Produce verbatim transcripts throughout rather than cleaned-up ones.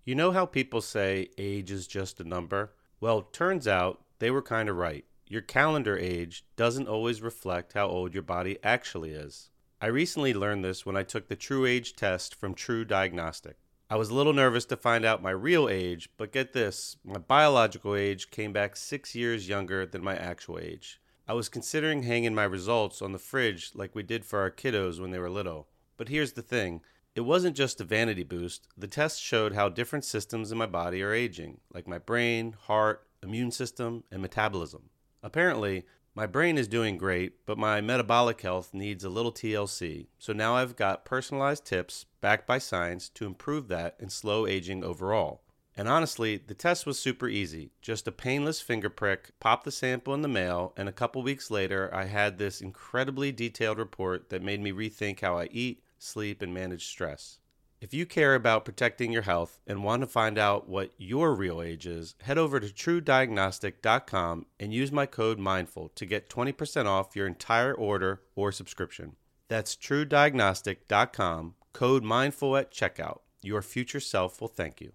You know how people say age is just a number? Well, turns out they were kind of right. Your calendar age doesn't always reflect how old your body actually is. I recently learned this when I took the True Age test from True Diagnostic. I was a little nervous to find out my real age, but get this, my biological age came back six years younger than my actual age. I was considering hanging my results on the fridge like we did for our kiddos when they were little. But here's the thing. It wasn't just a vanity boost. The test showed how different systems in my body are aging, like my brain, heart, immune system, and metabolism. Apparently, my brain is doing great, but my metabolic health needs a little T L C. So now I've got personalized tips backed by science to improve that and slow aging overall. And honestly, the test was super easy. Just a painless finger prick, pop the sample in the mail, and a couple weeks later, I had this incredibly detailed report that made me rethink how I eat, sleep, and manage stress. If you care about protecting your health and want to find out what your real age is, head over to true diagnostic dot com and use my code MINDFUL to get twenty percent off your entire order or subscription. That's true diagnostic dot com, code MINDFUL at checkout. Your future self will thank you.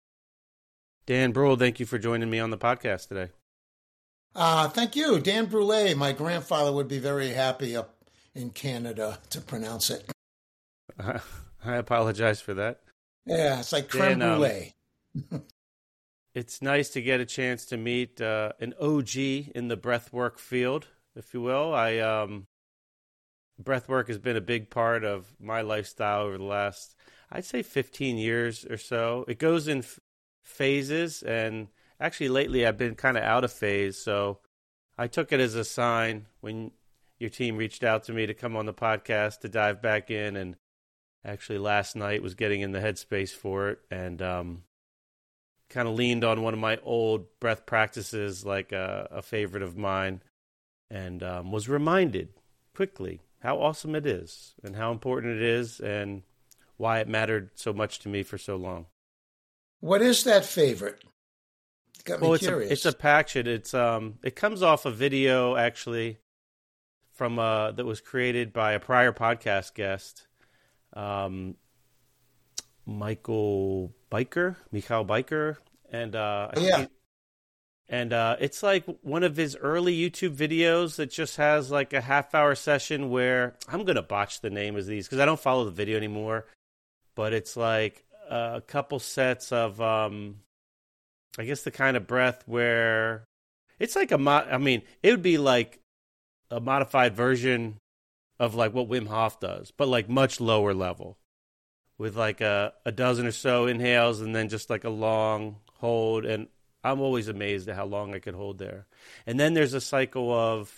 Dan Brule, thank you for joining me on the podcast today. Uh, thank you. Dan Brule. My grandfather would be very happy up in Canada to pronounce it. Uh, I apologize for that. Yeah, it's like creme Dan, brulee. Um, it's nice to get a chance to meet uh, an O G in the breathwork field, if you will. I um, breathwork has been a big part of my lifestyle over the last, I'd say, fifteen years or so. It goes in f- phases, and actually lately I've been kind of out of phase, so I took it as a sign when your team reached out to me to come on the podcast to dive back in, and actually last night was getting in the headspace for it, and um, kind of leaned on one of my old breath practices, like a, a favorite of mine, and um, was reminded quickly how awesome it is and how important it is and why it mattered so much to me for so long. What is that favorite? Got me well, it's curious. A, it's a Paction. It's um, it comes off a video actually from uh that was created by a prior podcast guest, um, Michael Biker, Michael Biker, and uh, I yeah, think he, and uh, it's like one of his early YouTube videos that just has like a half hour session where I'm gonna botch the name of these because I don't follow the video anymore, but it's like a couple sets of um. I guess the kind of breath where it's like a mo- I mean, it would be like a modified version of like what Wim Hof does, but like much lower level with like a, a dozen or so inhales and then just like a long hold. And I'm always amazed at how long I could hold there. And then there's a cycle of,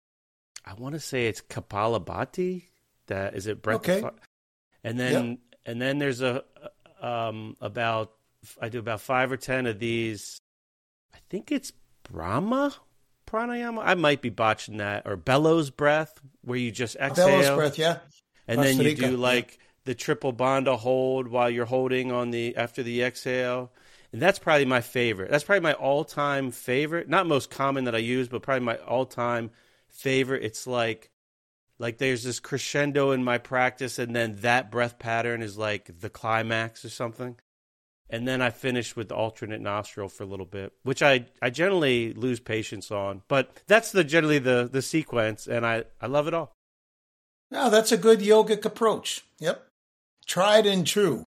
I want to say it's Kapalabhati. That is it. Breath okay. of, and then, yep. and then there's a, um, about, I do about five or ten of these. I think it's Brahma pranayama. I might be botching that. Or bellows breath, where you just exhale. Bellows breath, yeah. And then you do yeah. like the triple bandha hold while you're holding on the after the exhale. And that's probably my favorite. That's probably my all-time favorite. Not most common that I use, but probably my all-time favorite. It's like like there's this crescendo in my practice, and then that breath pattern is like the climax or something. And then I finish with the alternate nostril for a little bit, which I, I generally lose patience on. But that's the generally the, the sequence, and I, I love it all. No, that's a good yogic approach. Yep. Tried and true.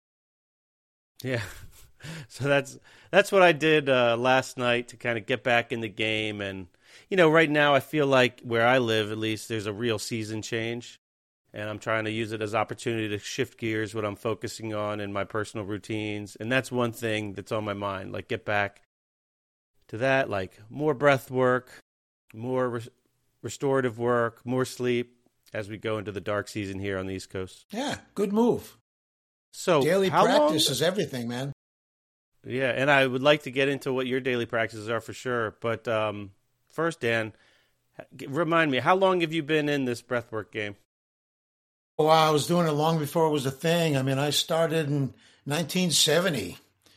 Yeah. So that's that's what I did uh, last night to kind of get back in the game. And, you know, right now I feel like where I live, at least, there's a real season change. And I'm trying to use it as opportunity to shift gears, what I'm focusing on in my personal routines. And that's one thing that's on my mind, like get back to that, like more breath work, more re- restorative work, more sleep as we go into the dark season here on the East Coast. Yeah, good move. So daily how practice long... is everything, man. Yeah, and I would like to get into what your daily practices are for sure. But um, first, Dan, remind me, how long have you been in this breathwork game? Well, I was doing it long before it was a thing. I mean, I started in nineteen seventy,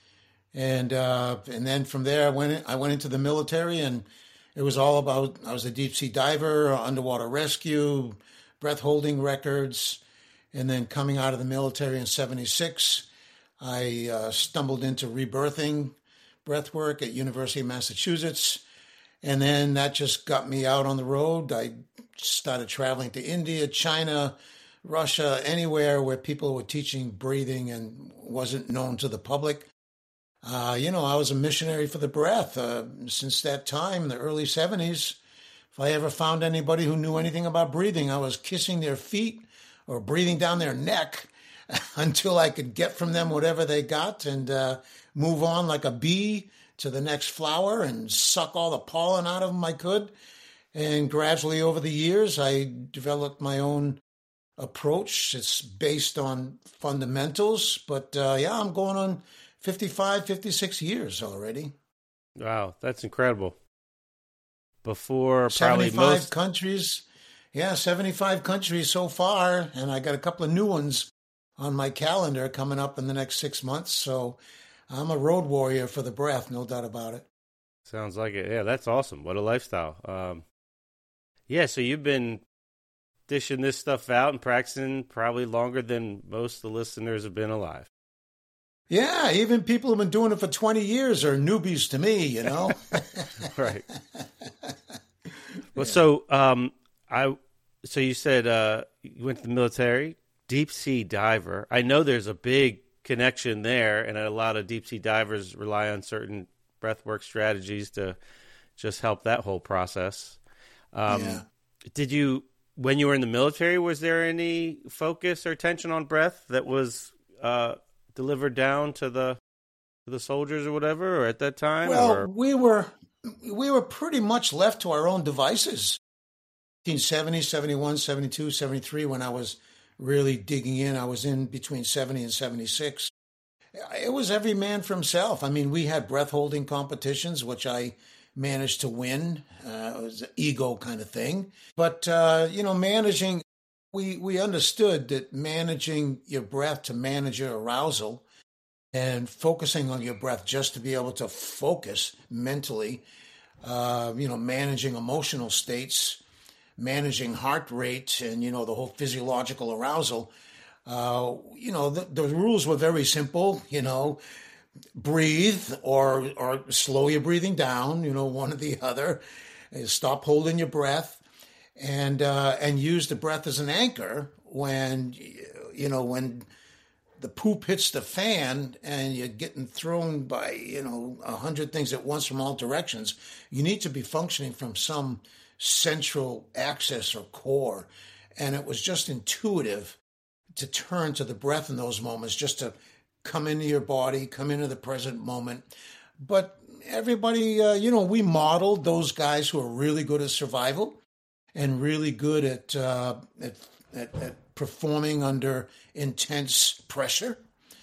and uh, and then from there I went in, I went into the military, and it was all about. I was a deep sea diver, underwater rescue, breath holding records, and then coming out of the military in seventy-six, I uh, stumbled into rebirthing breath work at University of Massachusetts. And then that just got me out on the road. I started traveling to India, China, Russia, anywhere where people were teaching breathing and wasn't known to the public. Uh, you know, I was a missionary for the breath. Uh, since that time, in the early seventies, if I ever found anybody who knew anything about breathing, I was kissing their feet or breathing down their neck until I could get from them whatever they got and uh, move on like a bee to the next flower and suck all the pollen out of them I could. And gradually over the years, I developed my own approach. It's based on fundamentals, but uh, yeah, I'm going on fifty-five, fifty-six years already. Wow, that's incredible. Before probably seventy-five most countries. Yeah, seventy-five countries so far, and I got a couple of new ones on my calendar coming up in the next six months. So I'm a road warrior for the breath, no doubt about it. Sounds like it. Yeah, that's awesome. What a lifestyle. Um, yeah, so you've been dishing this stuff out and practicing probably longer than most of the listeners have been alive. Yeah, even people who've been doing it for twenty years are newbies to me, you know? Right. Well, yeah. so um, I, so you said uh, you went to the military, deep sea diver. I know there's a big connection there, and a lot of deep sea divers rely on certain breathwork strategies to just help that whole process. Um, yeah. Did you, when you were in the military, was there any focus or attention on breath that was uh, delivered down to the to the soldiers or whatever, or at that time? Well, or? we were we were pretty much left to our own devices. nineteen seventy, seventy-one, seventy-two, seventy-three, when I was really digging in, I was in between seventy and seventy-six. It was every man for himself. I mean, we had breath holding competitions, which I managed to win. Uh, it was an ego kind of thing. But, uh, you know, managing, we, we understood that managing your breath to manage your arousal and focusing on your breath just to be able to focus mentally, uh, you know, managing emotional states, managing heart rate and, you know, the whole physiological arousal. Uh, you know, the, the rules were very simple, you know, breathe or or slow your breathing down, you know, one or the other. Stop holding your breath and uh, and use the breath as an anchor when, you know, when the poop hits the fan and you're getting thrown by, you know, a hundred things at once from all directions. You need to be functioning from some central axis or core. And it was just intuitive to turn to the breath in those moments, just to come into your body, come into the present moment. But everybody, uh, you know, we modeled those guys who are really good at survival and really good at, uh, at, at, at performing under intense pressure.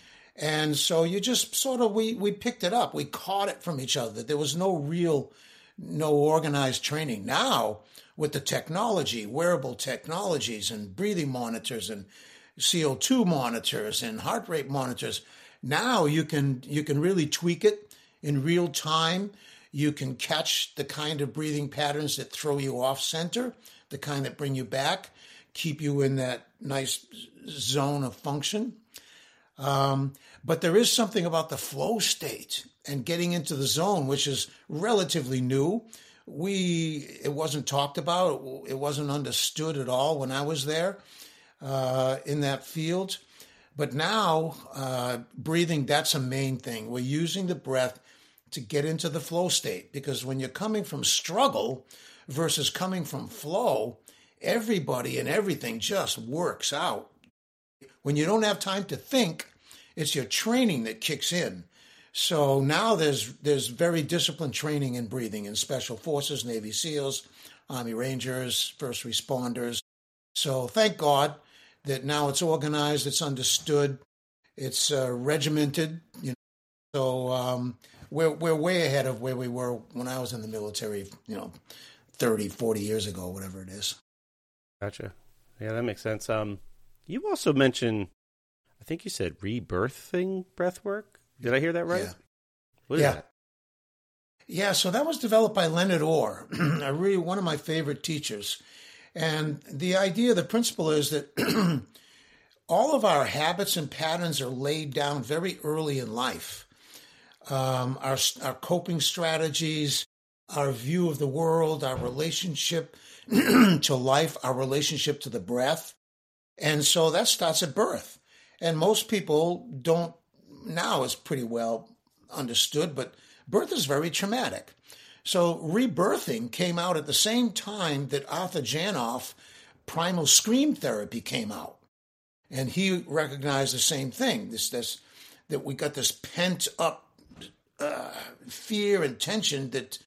And so you just sort of, we, we picked it up. We caught it from each other. There was no real, no organized training. Now, with the technology, wearable technologies and breathing monitors and C O two monitors and heart rate monitors, now you can you can really tweak it in real time. You can catch the kind of breathing patterns that throw you off center, the kind that bring you back, keep you in that nice zone of function. Um, but there is something about the flow state and getting into the zone, which is relatively new. We it wasn't talked about. It wasn't understood at all when I was there. Uh, in that field. But now, uh, breathing, that's a main thing. We're using the breath to get into the flow state, because when you're coming from struggle versus coming from flow, everybody and everything just works out. When you don't have time to think, it's your training that kicks in. So now there's there's very disciplined training in breathing in Special Forces, Navy SEALs, Army Rangers, first responders. So thank God that now it's organized, it's understood, it's uh, regimented. You know, so um, we're we're way ahead of where we were when I was in the military. You know, thirty, forty years ago, whatever it is. Gotcha. Yeah, that makes sense. Um, you also mentioned, I think you said rebirthing breath work. Did I hear that right? Yeah. What is yeah. that? Yeah. So that was developed by Leonard Orr, a really one of my favorite teachers. And the idea, the principle is that all of our habits and patterns are laid down very early in life. Um, our, our coping strategies, our view of the world, our relationship to life, our relationship to the breath. And so that starts at birth. And most people don't, now it's pretty well understood, but birth is very traumatic. So rebirthing came out at the same time that Arthur Janoff primal scream therapy came out. And he recognized the same thing, this, this that we got this pent up uh, fear and tension that,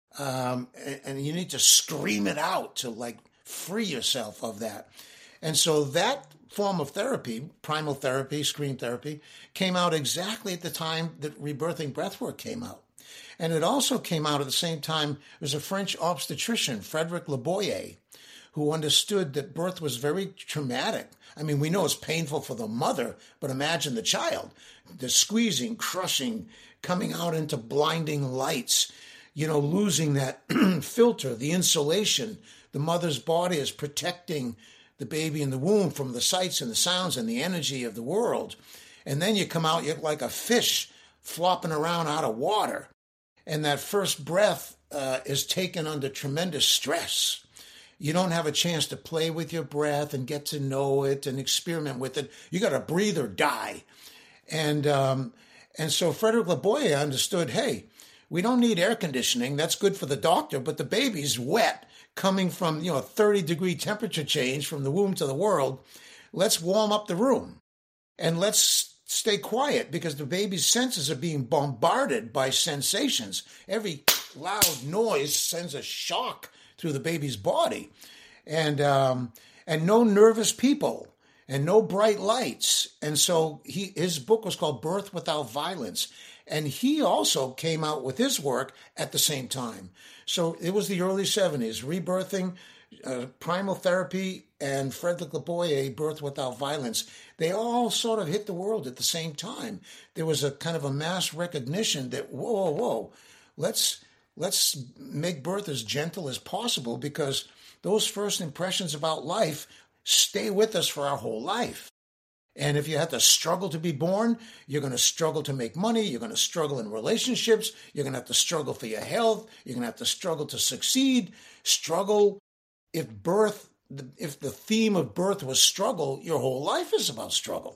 um, and, and you need to scream it out to like free yourself of that. And so that form of therapy, primal therapy, scream therapy, came out exactly at the time that rebirthing breathwork came out. And it also came out at the same time. There was a French obstetrician, Frederick Laboyer, who understood that birth was very traumatic. I mean, we know it's painful for the mother, but imagine the child, the squeezing, crushing, coming out into blinding lights, you know, losing that filter, the insulation. The mother's body is protecting the baby in the womb from the sights and the sounds and the energy of the world. And then you come out, you're like a fish flopping around out of water. And that first breath uh, is taken under tremendous stress. You don't have a chance to play with your breath and get to know it and experiment with it. You got to breathe or die. And um, and so Frederick Laboyer understood, hey, we don't need air conditioning. That's good for the doctor, but the baby's wet coming from, you know, a thirty degree temperature change from the womb to the world. Let's warm up the room and let's stay quiet because the baby's senses are being bombarded by sensations. Every loud noise sends a shock through the baby's body. And um, and no nervous people and no bright lights. And so he his book was called Birth Without Violence. And he also came out with his work at the same time. So it was the early seventies, rebirthing, uh, primal therapy, and Frederick Laboyer, Birth Without Violence. They all sort of hit the world at the same time. There was a kind of a mass recognition that, whoa, whoa, whoa, let's, let's make birth as gentle as possible because those first impressions about life stay with us for our whole life. And if you have to struggle to be born, you're going to struggle to make money. You're going to struggle in relationships. You're going to have to struggle for your health. You're going to have to struggle to succeed. Struggle. If birth, if the theme of birth was struggle, your whole life is about struggle.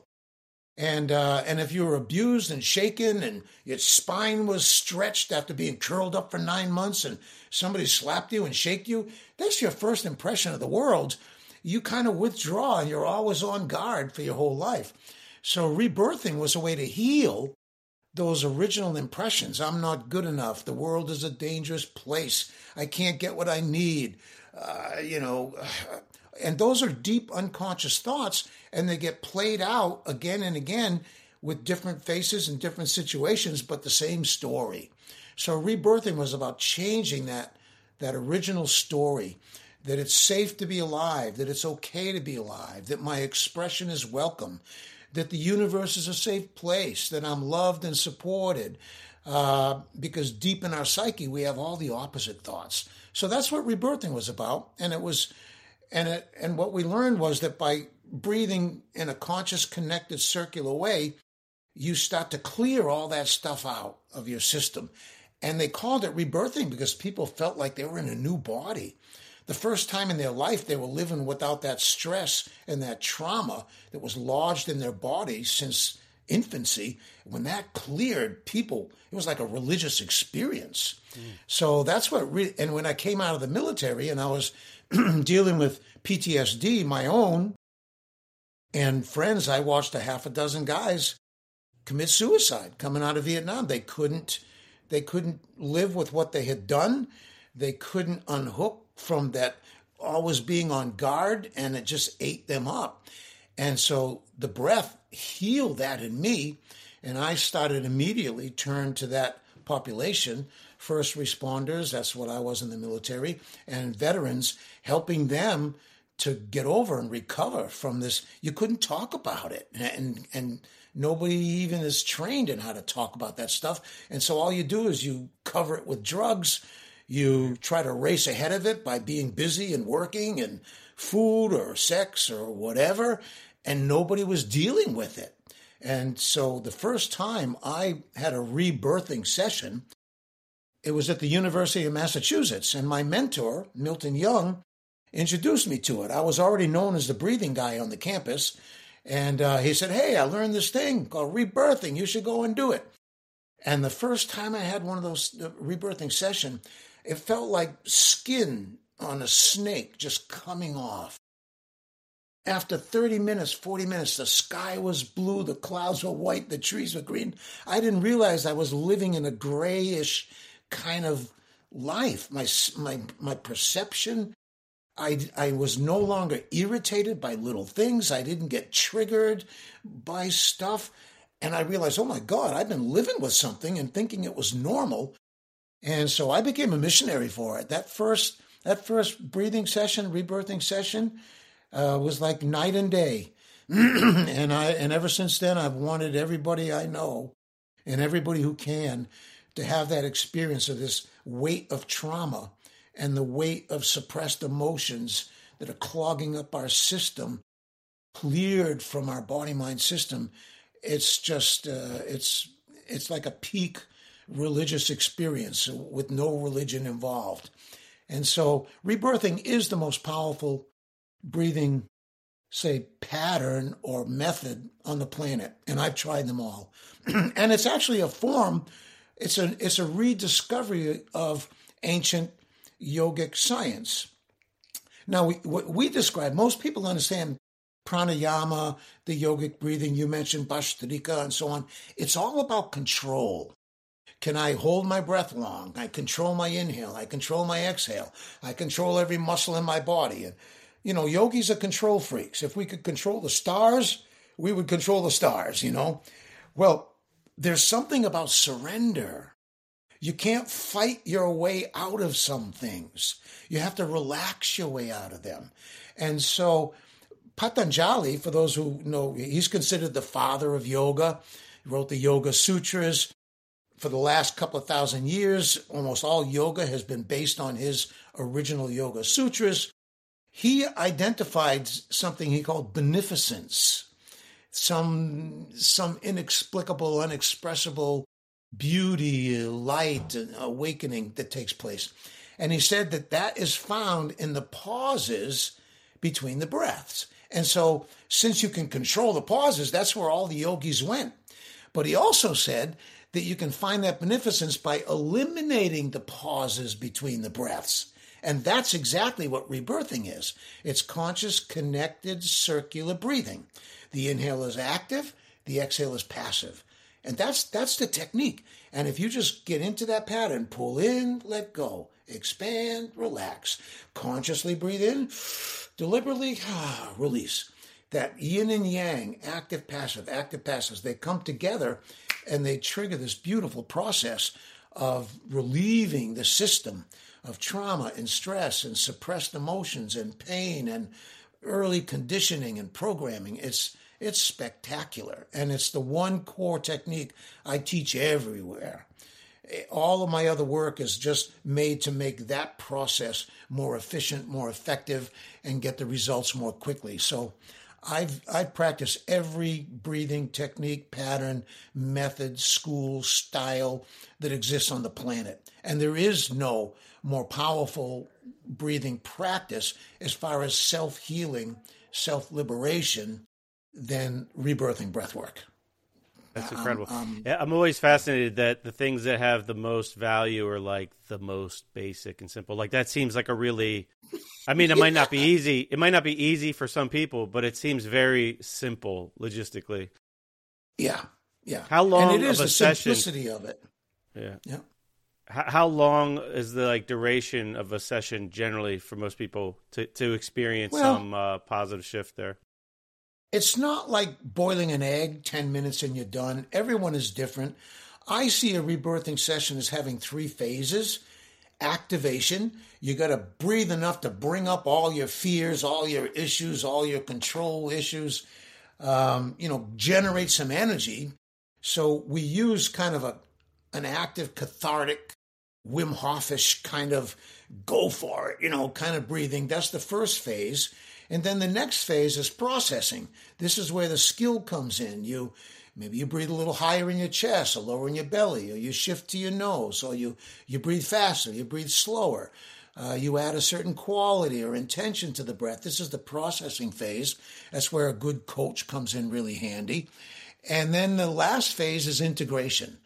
And uh, and if you were abused and shaken and your spine was stretched after being curled up for nine months and somebody slapped you and shaked you, that's your first impression of the world. You kind of withdraw and you're always on guard for your whole life. So rebirthing was a way to heal those original impressions. I'm not good enough. The world is a dangerous place. I can't get what I need. Uh, you know, and those are deep unconscious thoughts, and they get played out again and again with different faces and different situations, but the same story. So rebirthing was about changing that, that original story, that it's safe to be alive, that it's okay to be alive, that my expression is welcome, that the universe is a safe place, that I'm loved and supported, uh, because deep in our psyche, we have all the opposite thoughts. So that's what rebirthing was about. And it was, and it, and what we learned was that by breathing in a conscious, connected, circular way, you start to clear all that stuff out of your system. And they called it rebirthing because people felt like they were in a new body. The first time in their life, they were living without that stress and that trauma that was lodged in their body since infancy. When that cleared, people, it was like a religious experience. Mm. So that's what, re- and when I came out of the military and I was dealing with P T S D, my own, and friends, I watched a half a dozen guys commit suicide coming out of Vietnam. They couldn't, they couldn't live with what they had done. They couldn't unhook from that always being on guard, and it just ate them up. And so the breath healed that in me, and I started immediately turn to that population, first responders, that's what I was in the military, and veterans, helping them to get over and recover from this. You couldn't talk about it, and and nobody even is trained in how to talk about that stuff. And so all you do is you cover it with drugs. You try to race ahead of it by being busy and working and food or sex or whatever. and nobody was dealing with it. And so the first time I had a rebirthing session, it was at the University of Massachusetts, and my mentor, Milton Young, introduced me to it. I was already known as the breathing guy on the campus, and uh, he said, hey, I learned this thing called rebirthing. You should go and do it. And the first time I had one of those uh, rebirthing session, it felt like skin on a snake just coming off. After thirty minutes, forty minutes, the sky was blue, the clouds were white, the trees were green. I didn't realize I was living in a grayish kind of life. My my my perception, I, I was no longer irritated by little things. I didn't get triggered by stuff. And I realized, oh my God, I've been living with something and thinking it was normal. And so I became a missionary for it. That first that first breathing session, rebirthing session, uh, was like night and day. and I and ever since then, I've wanted everybody I know and everybody who can to have that experience of this weight of trauma and the weight of suppressed emotions that are clogging up our system, cleared from our body-mind system. It's just, uh, it's it's like a peak religious experience with no religion involved. And so rebirthing is the most powerful breathing, say, pattern or method on the planet. And I've tried them all. And it's actually a form, it's a, it's a rediscovery of ancient yogic science. Now, we, what we describe, most people understand pranayama, the yogic breathing, you mentioned Bhastrika and so on. It's all about control. Can I hold my breath long? I control my inhale. I control my exhale. I control every muscle in my body. And, you know, yogis are control freaks. If we could control the stars, we would control the stars, you know. Well, there's something about surrender. You can't fight your way out of some things. You have to relax your way out of them. And so Patanjali, for those who know, he's considered the father of yoga. He wrote the Yoga Sutras. For the last couple of thousand years, almost all yoga has been based on his original Yoga Sutras. He identified something he called beneficence, some, some inexplicable, unexpressible beauty, light, and awakening that takes place. And he said that that is found in the pauses between the breaths. And so since you can control the pauses, that's where all the yogis went. But he also said that you can find that beneficence by eliminating the pauses between the breaths. And that's exactly what rebirthing is. It's conscious, connected, circular breathing. The inhale is active, the exhale is passive. And that's that's the technique. And if you just get into that pattern, pull in, let go, expand, relax, consciously breathe in, deliberately release. That yin and yang, active, passive, active, passive, they come together and they trigger this beautiful process of relieving the system of trauma and stress and suppressed emotions and pain and early conditioning and programming. It's it's spectacular. And it's the one core technique I teach everywhere. All of my other work is just made to make that process more efficient, more effective, and get the results more quickly. So I've I've practiced every breathing technique, pattern, method, school, style that exists on the planet. And there is no more powerful breathing practice as far as self-healing, self-liberation than rebirthing breath work. That's incredible. Um, um, yeah, I'm always fascinated that the things that have the most value are like the most basic and simple. Like that seems like a really, I mean, it might not be easy. It might not be easy for some people, but it seems very simple logistically. Yeah, yeah. How long and it is of a the session? Simplicity of it. Yeah, yeah. How, how long is the like duration of a session generally for most people to to experience well, some uh, positive shift there? It's not like boiling an egg, ten minutes and you're done. Everyone is different. I see a rebirthing session as having three phases. Activation, you got to breathe enough to bring up all your fears, all your issues, all your control issues, um, you know, generate some energy. So we use kind of a an active, cathartic, Wim Hofish kind of go for it, you know, kind of breathing. That's the first phase. And then the next phase is processing. This is where the skill comes in. You maybe you breathe a little higher in your chest or lower in your belly, or you shift to your nose, or you, you breathe faster, you breathe slower. Uh, you add a certain quality or intention to the breath. This is the processing phase. That's where a good coach comes in really handy. And then the last phase is integration.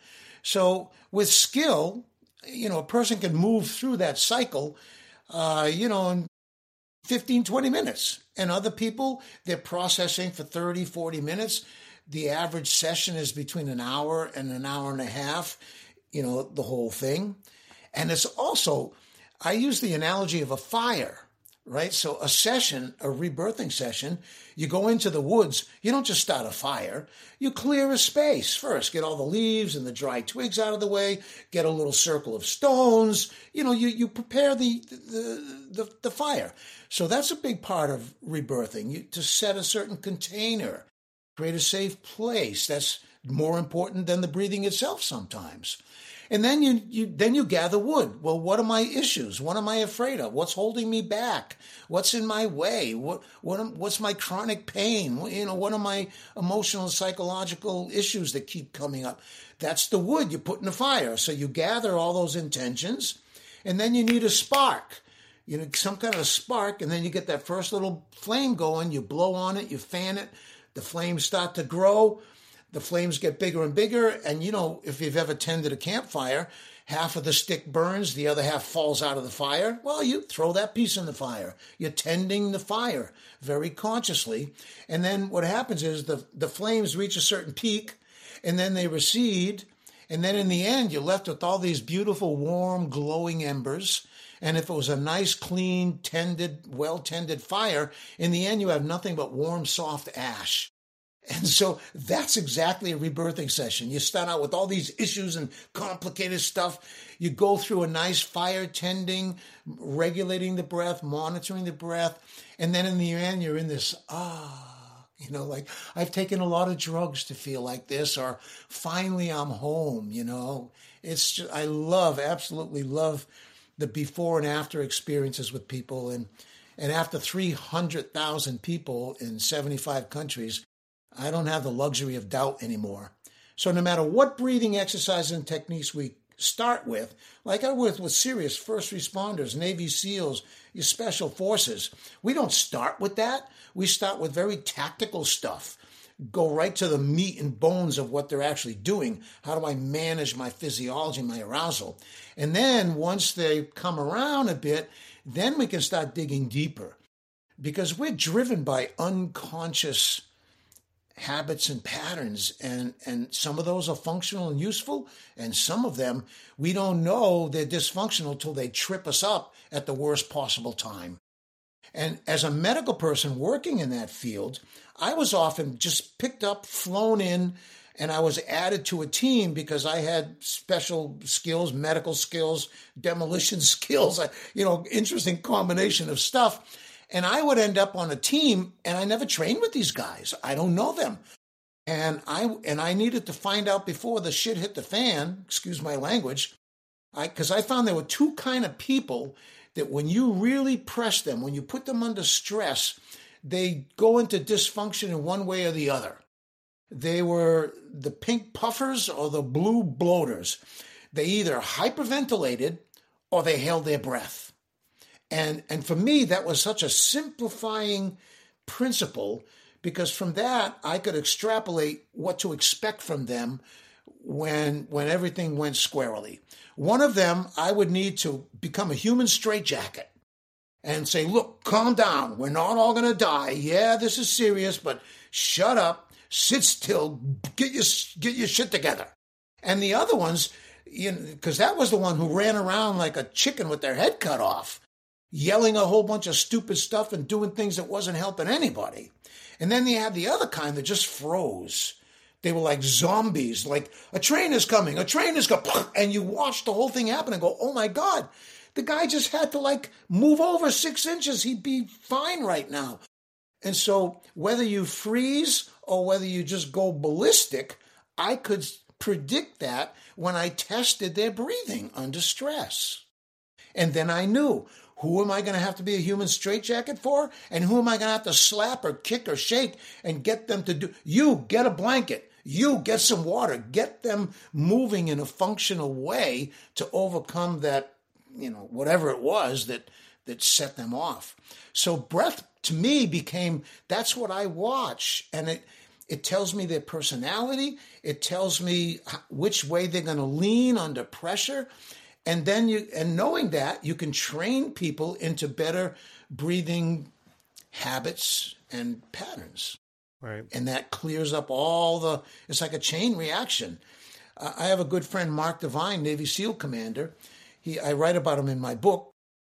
So with skill, you know, a person can move through that cycle, uh, you know, in fifteen, twenty minutes. And other people, they're processing for thirty, forty minutes. The average session is between an hour and an hour and a half, you know, the whole thing. And it's also, I use the analogy of a fire, right? So a session, a rebirthing session, you go into the woods, you don't just start a fire, you clear a space first, get all the leaves and the dry twigs out of the way, get a little circle of stones, you know, you, you prepare the, the, the, the fire. So that's a big part of rebirthing, you, to set a certain container, create a safe place. That's more important than the breathing itself sometimes. And then you, you then you gather wood. Well, what are my issues? What am I afraid of? What's holding me back? What's in my way? What what am, what's my chronic pain? You know, what are my emotional, psychological issues that keep coming up? That's the wood you put in the fire. So you gather all those intentions, and then you need a spark. You know, some kind of spark, and then you get that first little flame going. You blow on it, you fan it, the flames start to grow. The flames get bigger and bigger, and you know, if you've ever tended a campfire, half of the stick burns, the other half falls out of the fire. Well, you throw that piece in the fire. You're tending the fire very consciously. And then what happens is the, the flames reach a certain peak, and then they recede, and then in the end, you're left with all these beautiful, warm, glowing embers. And if it was a nice, clean, tended, well-tended fire, in the end, you have nothing but warm, soft ash. And so that's exactly a rebirthing session. You start out with all these issues and complicated stuff. You go through a nice fire tending, regulating the breath, monitoring the breath. And then in the end, you're in this, ah, you know, like I've taken a lot of drugs to feel like this, or finally I'm home, you know. It's just, I love, absolutely love the before and after experiences with people. And, and after three hundred thousand people in seventy-five countries, I don't have the luxury of doubt anymore. So no matter what breathing exercises and techniques we start with, like I work with serious first responders, Navy SEALs, your special forces, we don't start with that. We start with very tactical stuff. Go right to the meat and bones of what they're actually doing. How do I manage my physiology, my arousal? And then once they come around a bit, then we can start digging deeper, because we're driven by unconscious habits and patterns, and and some of those are functional and useful, and some of them we don't know they're dysfunctional till they trip us up at the worst possible time. And as a medical person working in that field, I was often just picked up, flown in, and I was added to a team because I had special skills, medical skills, demolition skills, you know, interesting combination of stuff. And I would end up on a team, and I never trained with these guys. I don't know them. And I and I needed to find out before the shit hit the fan, excuse my language, because I, I found there were two kind of people that when you really press them, when you put them under stress, they go into dysfunction in one way or the other. They were the pink puffers or the blue bloaters. They either hyperventilated or they held their breath. And and for me, that was such a simplifying principle, because from that, I could extrapolate what to expect from them when when everything went squarely. One of them, I would need to become a human straitjacket and say, look, calm down. We're not all going to die. Yeah, this is serious, but shut up, sit still, get your, get your shit together. And the other ones, you know, because that was the one who ran around like a chicken with their head cut off, yelling a whole bunch of stupid stuff and doing things that wasn't helping anybody. And then you had the other kind that just froze. They were like zombies, like a train is coming, a train is coming, and you watch the whole thing happen and go, oh my God, the guy just had to like move over six inches. He'd be fine right now. And so whether you freeze or whether you just go ballistic, I could predict that when I tested their breathing under stress. And then I knew who am I going to have to be a human straitjacket for? And who am I going to have to slap or kick or shake and get them to do? You get a blanket. You get some water. Get them moving in a functional way to overcome that, you know, whatever it was that that set them off. So breath to me became, that's what I watch. And it it tells me their personality. It tells me which way they're going to lean under pressure. And then you, and knowing that, you can train people into better breathing habits and patterns. Right. And that clears up all the, it's like a chain reaction. Uh, I have a good friend, Mark Devine, Navy SEAL commander. He, I write about him in my book.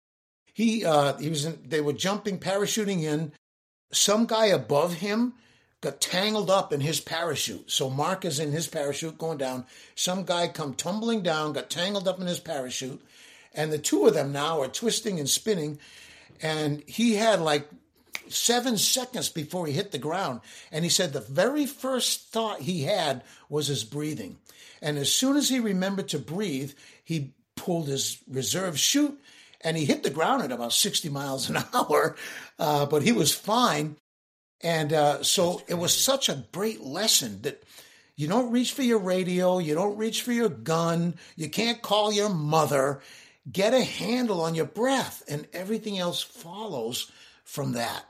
He, uh, he was in, they were jumping, parachuting in. Some guy above him got tangled up in his parachute. So Mark is in his parachute going down. Some guy come tumbling down, got tangled up in his parachute. And the two of them now are twisting and spinning. And he had like seven seconds before he hit the ground. And he said the very first thought he had was his breathing. And as soon as he remembered to breathe, he pulled his reserve chute and he hit the ground at about sixty miles an hour. Uh, but he was fine. And uh, so it was such a great lesson that you don't reach for your radio, you don't reach for your gun, you can't call your mother. Get a handle on your breath, and everything else follows from that.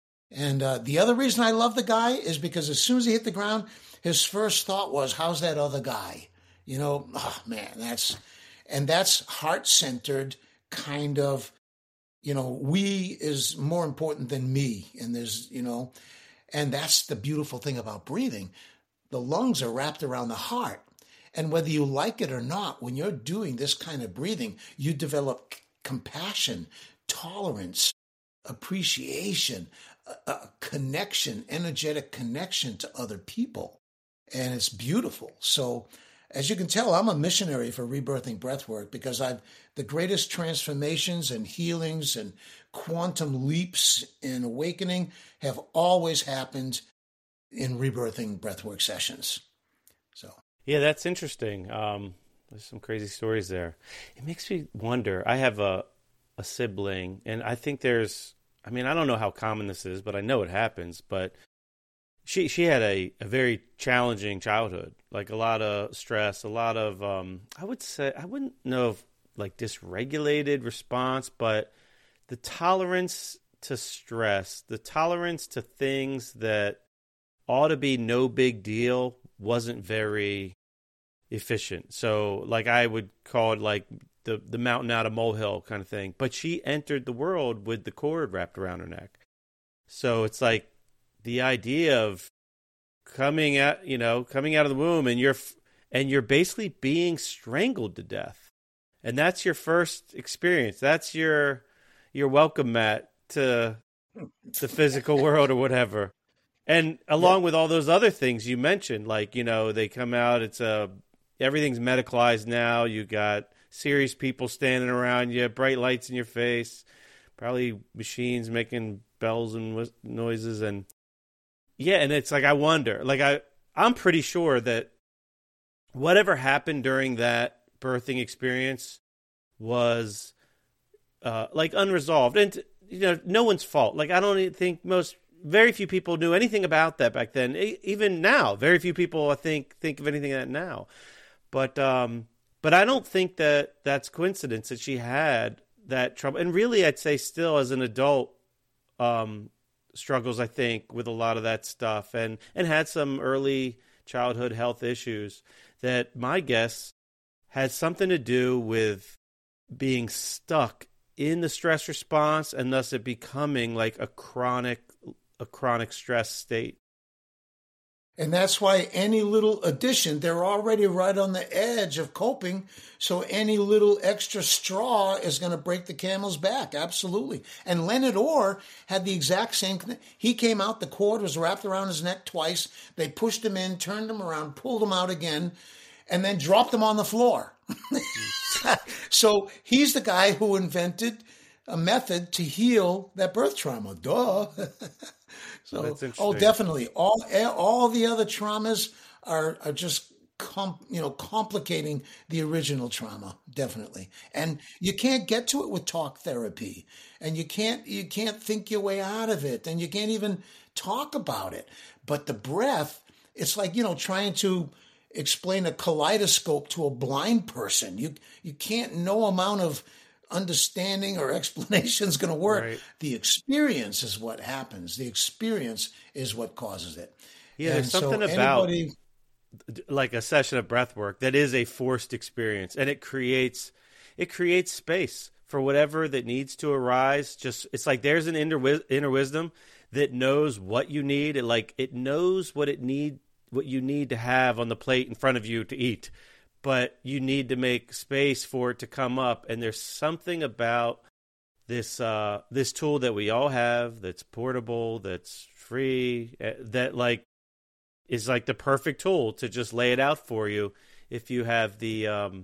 And uh, the other reason I love the guy is because as soon as he hit the ground, his first thought was, how's that other guy? You know, oh man, that's, and that's heart-centered kind of, you know, we is more important than me. And there's, you know, and that's the beautiful thing about breathing. The lungs are wrapped around the heart. And whether you like it or not, when you're doing this kind of breathing, you develop c- compassion, tolerance, appreciation, a, a connection, energetic connection to other people. And it's beautiful. So as you can tell, I'm a missionary for rebirthing breathwork because I've the greatest transformations and healings and quantum leaps in awakening have always happened in rebirthing breathwork sessions. So. Yeah, that's interesting. Um, there's some crazy stories there. It makes me wonder. I have a a sibling, and I think there's, I mean, I don't know how common this is, but I know it happens. But she she had a, a very challenging childhood, like a lot of stress, a lot of, um, I would say, I wouldn't know if like dysregulated response, but the tolerance to stress, the tolerance to things that ought to be no big deal wasn't very efficient. So like I would call it like the, the mountain out of molehill kind of thing. But she entered the world with the cord wrapped around her neck. So it's like the idea of coming out, you know, coming out of the womb and you're, and you're basically being strangled to death. And that's your first experience. That's your, your welcome mat to the physical world or whatever. And along yeah. with all those other things you mentioned, like, you know, they come out, it's a, everything's medicalized now. You got serious people standing around you, bright lights in your face, probably machines making bells and noises. And yeah, and it's like, I wonder, like, I, I'm pretty sure that whatever happened during that birthing experience was uh, like unresolved. And, you know, no one's fault. Like, I don't think most, very few people knew anything about that back then. Even now, very few people, I think, think of anything of that now. But um, but I don't think that that's coincidence that she had that trouble. And really, I'd say still as an adult, um, struggles, I think, with a lot of that stuff and, and had some early childhood health issues that my guess had something to do with being stuck in the stress response and thus it becoming like a chronic a chronic stress state. And that's why any little addition, they're already right on the edge of coping. So any little extra straw is going to break the camel's back. Absolutely. And Leonard Orr had the exact same thing. He came out, the cord was wrapped around his neck twice. They pushed him in, turned him around, pulled him out again, and then dropped him on the floor. So he's the guy who invented a method to heal that birth trauma. Duh. So, oh, definitely. All all the other traumas are, are just com, you know, complicating the original trauma, definitely. And you can't get to it with talk therapy, and you can't you can't think your way out of it, and you can't even talk about it. But the breath, it's like, you know, trying to explain a kaleidoscope to a blind person. You you can't, no amount of understanding or explanation is going to work. Right. The experience is what happens. The experience is what causes it. Yeah, And there's so something about anybody, like a session of breath work that is a forced experience, and it creates it creates space for whatever that needs to arise. Just it's like there's an inner wis- inner wisdom that knows what you need. It like it knows what it need what you need to have on the plate in front of you to eat, but you need to make space for it to come up. And there's something about this uh, this tool that we all have that's portable, that's free, uh, that like is like the perfect tool to just lay it out for you if you have the um,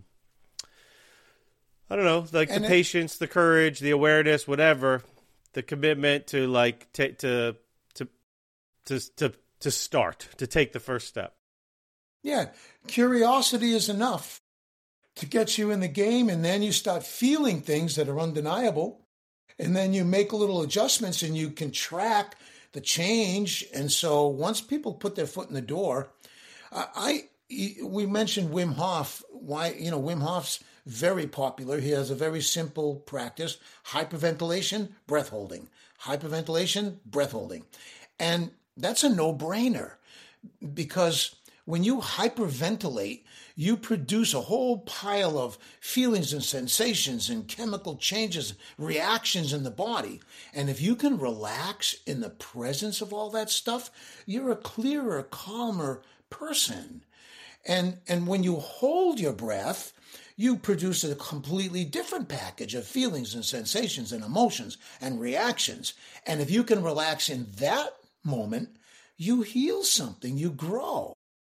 I don't know, like And the it- patience, the courage, the awareness, whatever, the commitment to like ta to to to to to start, to take the first step. yeah, curiosity is enough to get you in the game, and then you start feeling things that are undeniable, and then you make little adjustments and you can track the change. And so once people put their foot in the door, I, I we mentioned Wim Hof. Why, you know, Wim Hof's very popular. He has a very simple practice: hyperventilation, breath holding, hyperventilation, breath holding. And that's a no-brainer, because when you hyperventilate, you produce a whole pile of feelings and sensations and chemical changes, reactions in the body. And if you can relax in the presence of all that stuff, you're a clearer, calmer person. And, and when you hold your breath, you produce a completely different package of feelings and sensations and emotions and reactions. And if you can relax in that moment, you heal something, you grow.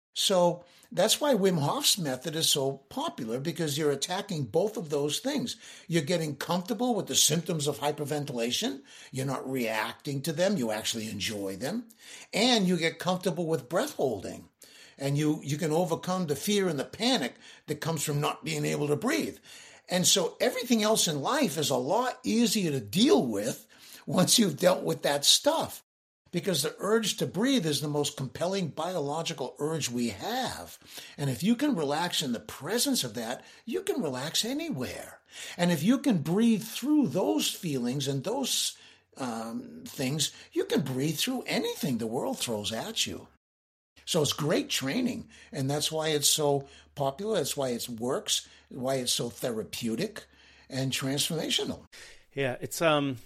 So that's why Wim Hof's method is so popular, because you're attacking both of those things. You're getting comfortable with the symptoms of hyperventilation. You're not reacting to them. You actually enjoy them. And you get comfortable with breath holding. And you, you can overcome the fear and the panic that comes from not being able to breathe. And so everything else in life is a lot easier to deal with once you've dealt with that stuff. Because the urge to breathe is the most compelling biological urge we have. And if you can relax in the presence of that, you can relax anywhere. And if you can breathe through those feelings and those um, things, you can breathe through anything the world throws at you. So it's great training. And that's why it's so popular. That's why it works, why it's so therapeutic and transformational. Yeah, it's um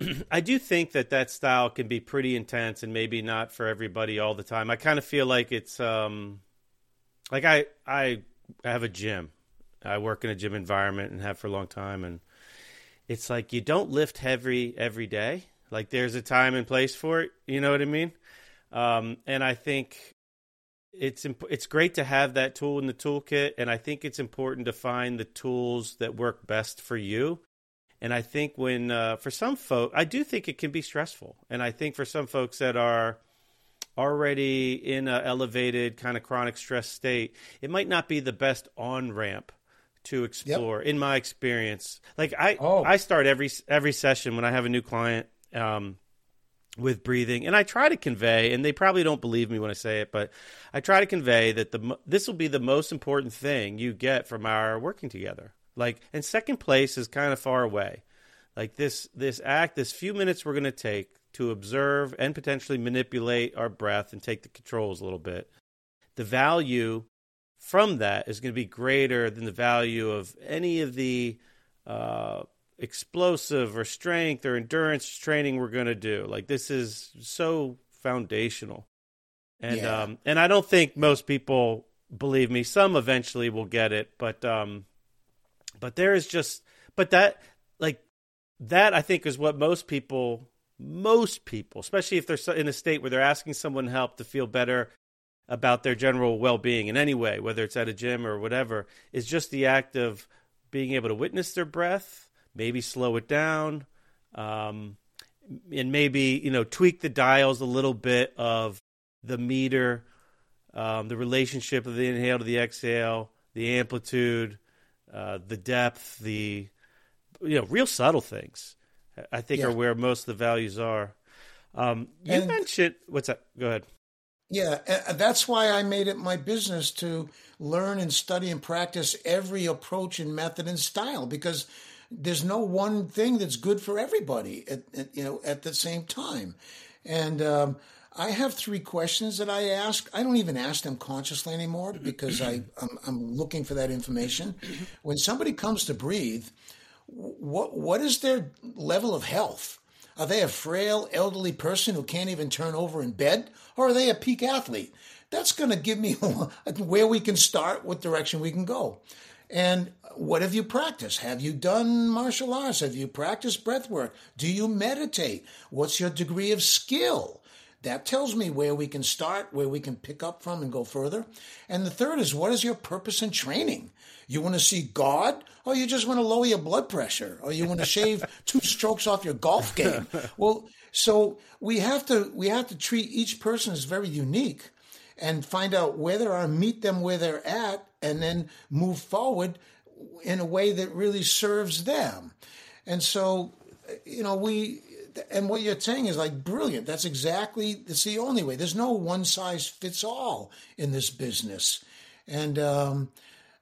I do think that that style can be pretty intense and maybe not for everybody all the time. I kind of feel like it's um, like I I have a gym. I work in a gym environment and have for a long time, and it's like you don't lift heavy every day. Like there's a time and place for it. You know what I mean? Um, and I think it's imp- it's great to have that tool in the toolkit, and I think it's important to find the tools that work best for you. And I think when, uh, for some folk, I do think it can be stressful. And I think for some folks that are already in an elevated kind of chronic stress state, it might not be the best on-ramp to explore, yep. In my experience. Like I, oh. I start every every session when I have a new client um, with breathing. And I try to convey, and they probably don't believe me when I say it, but I try to convey that the this will be the most important thing you get from our working together. Like, and second place is kind of far away. Like this, this act, this few minutes we're going to take to observe and potentially manipulate our breath and take the controls a little bit. The value from that is going to be greater than the value of any of the uh, explosive or strength or endurance training we're going to do. Like this is so foundational. And, yeah. um, and I don't think most people believe me. Some eventually will get it, but, um, But there is just, but that, like, that I think is what most people, most people, especially if they're in a state where they're asking someone help to feel better about their general well-being in any way, whether it's at a gym or whatever, is just the act of being able to witness their breath, maybe slow it down, um, and maybe, you know, tweak the dials a little bit of the meter, um, the relationship of the inhale to the exhale, the amplitude, uh, the depth, the you know real subtle things. I think Yeah. are where most of the values are. Um, you And- mentioned what's that? Go ahead. Yeah, and that's why I made it my business to learn and study and practice every approach and method and style, because there's no one thing that's good for everybody at, at you know at the same time. And um, I have three questions that I ask. I don't even ask them consciously anymore because I I'm, I'm looking for that information. When somebody comes to breathe, what what is their level of health? Are they a frail, elderly person who can't even turn over in bed? Or are they a peak athlete? That's going to give me where we can start, what direction we can go. And what have you practiced? Have you done martial arts? Have you practiced breath work? Do you meditate? What's your degree of skill? That tells me where we can start, where we can pick up from and go further. And the third is, what is your purpose in training? You want to see God, or you just want to lower your blood pressure, or you want to shave two strokes off your golf game? Well, so we have to we have to treat each person as very unique and find out where they are, meet them where they're at, and then move forward in a way that really serves them. And so, you know, we and what you're saying is like brilliant. That's exactly, that's the only way. There's no one size fits all in this business. And um,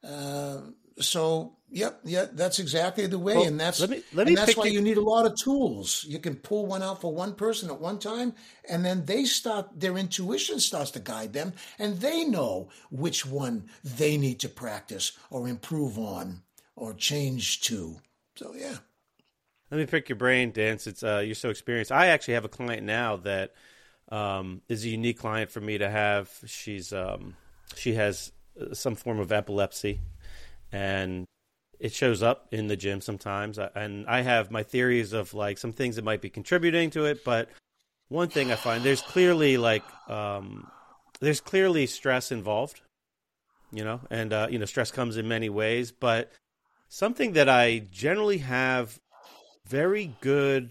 uh, so, yep, yeah, that's exactly the way. Well, and that's let me- let me and that's pick why you- you need a lot of tools. You can pull one out for one person at one time, and then they start, their intuition starts to guide them, and they know which one they need to practice or improve on or change to. So, yeah. Let me pick your brain, Dan, since uh, you're so experienced. I actually have a client now that um, is a unique client for me to have. She's um, she has some form of epilepsy, and it shows up in the gym sometimes. And I have my theories of like some things that might be contributing to it, but one thing I find, there's clearly like um, there's clearly stress involved, you know, and uh, you know stress comes in many ways, but something that I generally have very good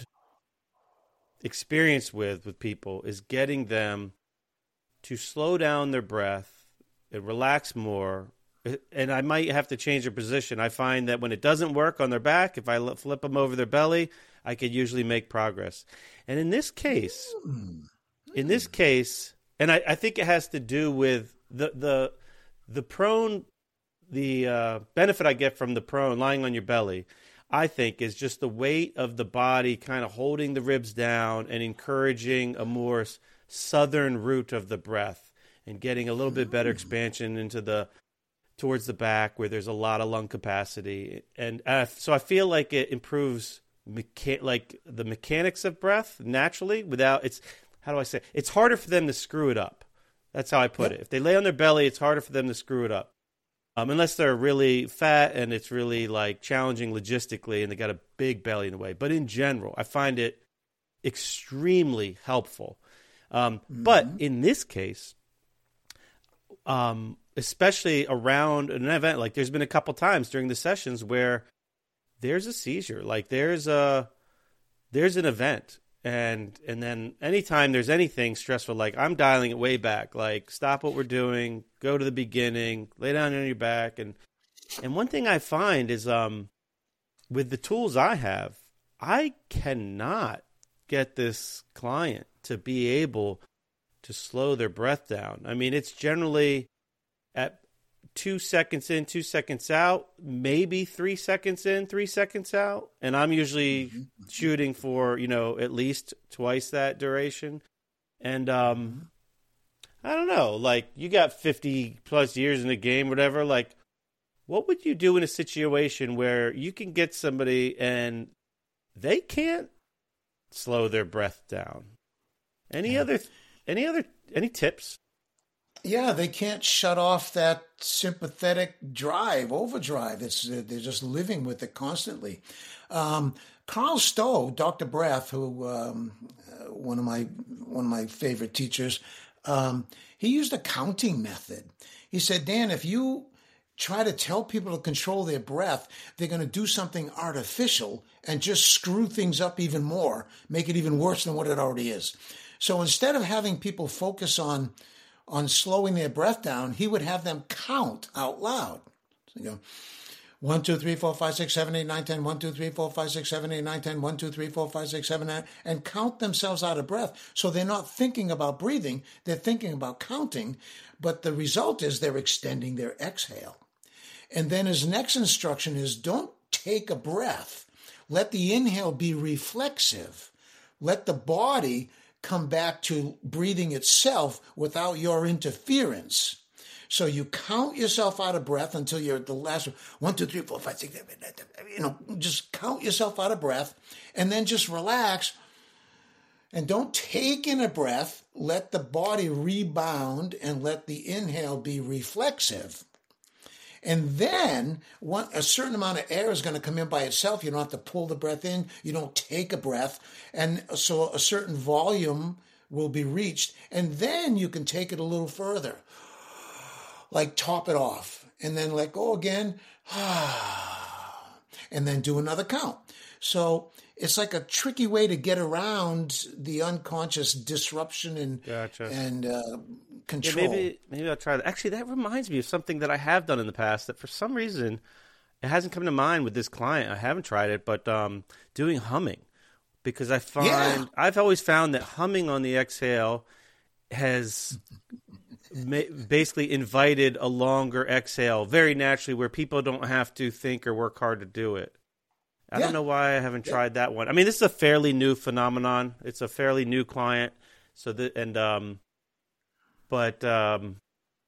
experience with with people is getting them to slow down their breath and relax more. And I might have to change their position. I find that when it doesn't work on their back, if I flip them over their belly, I could usually make progress. And in this case, in this case, and I, I think it has to do with the the the prone, the uh, benefit I get from the prone, lying on your belly, I think is just the weight of the body kind of holding the ribs down and encouraging a more southern route of the breath and getting a little bit better expansion into the towards the back where there's a lot of lung capacity. And uh, so I feel like it improves mecha- like the mechanics of breath naturally without it's how do I say it? It's harder for them to screw it up. That's how I put Yep. it. If they lay on their belly, it's harder for them to screw it up. Um, unless they're really fat and it's really like challenging logistically and they got a big belly in the way. But in general, I find it extremely helpful. Um, mm-hmm. But in this case, um, especially around an event, like there's been a couple times during the sessions where there's a seizure, like there's a there's an event. And and then anytime there's anything stressful, like I'm dialing it way back, like stop what we're doing, go to the beginning, lay down on your back. And and one thing I find is um, with the tools I have, I cannot get this client to be able to slow their breath down. I mean, it's generally at two seconds in, two seconds out, maybe three seconds in, three seconds out. And I'm usually mm-hmm. shooting for, you know, at least twice that duration. And um, I don't know, like you got fifty plus years in the game, whatever. Like, what would you do in a situation where you can get somebody and they can't slow their breath down? Any yeah. other, any other, any tips? Yeah, they can't shut off that sympathetic drive, overdrive. It's they're just living with it constantly. Um, Carl Stowe, Doctor Breath, who um, uh, one of my one of my favorite teachers, um, he used a counting method. He said, Dan, if you try to tell people to control their breath, they're going to do something artificial and just screw things up even more, make it even worse than what it already is. So instead of having people focus on on slowing their breath down, he would have them count out loud. So you go, one, two, three, four, five, six, seven, eight, nine, ten, one, two, three, four, five, six, seven, eight, nine, ten, one, two, three, four, five, six, seven, nine, and count themselves out of breath. So they're not thinking about breathing, they're thinking about counting, but the result is they're extending their exhale. And then his next instruction is don't take a breath. Let the inhale be reflexive. Let the body come back to breathing itself without your interference. So you count yourself out of breath until you're at the last one. One, two, three, four, five, six, seven, eight, nine, ten. You know, just count yourself out of breath and then just relax. And don't take in a breath. Let the body rebound and let the inhale be reflexive. And then one, a certain amount of air is going to come in by itself. You don't have to pull the breath in. You don't take a breath. And so a certain volume will be reached. And then you can take it a little further, like top it off, and then let go again, and then do another count. So it's like a tricky way to get around the unconscious disruption and Gotcha. and uh, control. Yeah, maybe maybe I'll try that. Actually, that reminds me of something that I have done in the past that for some reason it hasn't come to mind with this client. I haven't tried it, but um, doing humming, because I find Yeah. I've always found that humming on the exhale has ma- basically invited a longer exhale very naturally, where people don't have to think or work hard to do it. I Yeah. don't know why I haven't Yeah. tried that one. I mean, this is a fairly new phenomenon. It's a fairly new client. So that and um, but um,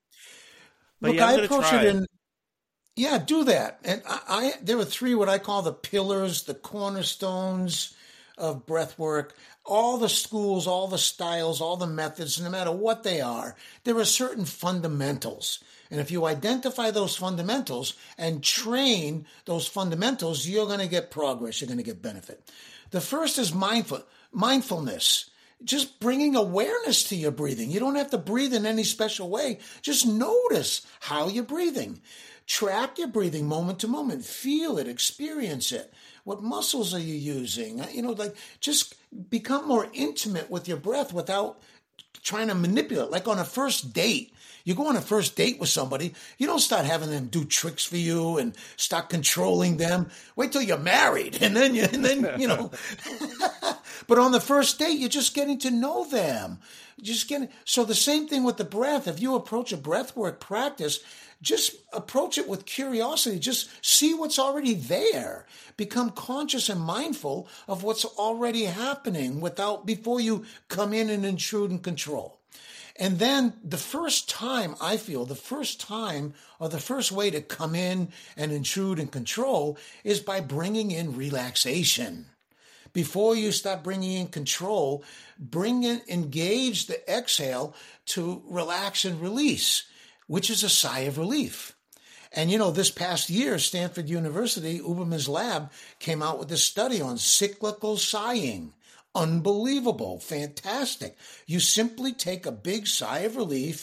but Look, yeah, I'm I gonna approach try it in, yeah, do that. And I, I, there are three what I call the pillars, the cornerstones of breath work. All the schools, all the styles, all the methods, no matter what they are, there are certain fundamentals. And if you identify those fundamentals and train those fundamentals, you're going to get progress. You're going to get benefit. The first is mindful, mindfulness. Just bringing awareness to your breathing. You don't have to breathe in any special way. Just notice how you're breathing. Track your breathing moment to moment. Feel it, experience it. What muscles are you using? You know, like just become more intimate with your breath without trying to manipulate. Like on a first date, you go on a first date with somebody, you don't start having them do tricks for you and start controlling them. Wait till you're married, and then you, and then you know. But on the first date, you're just getting to know them. Just getting so the same thing with the breath. If you approach a breath work practice, just approach it with curiosity. Just see what's already there. Become conscious and mindful of what's already happening without before you come in and intrude and control. And then the first time, I feel, the first time or the first way to come in and intrude and control is by bringing in relaxation. Before you start bringing in control, bring in, engage the exhale to relax and release, which is a sigh of relief. And, you know, this past year, Stanford University, Uberman's lab came out with a study on cyclical sighing. Unbelievable. Fantastic. You simply take a big sigh of relief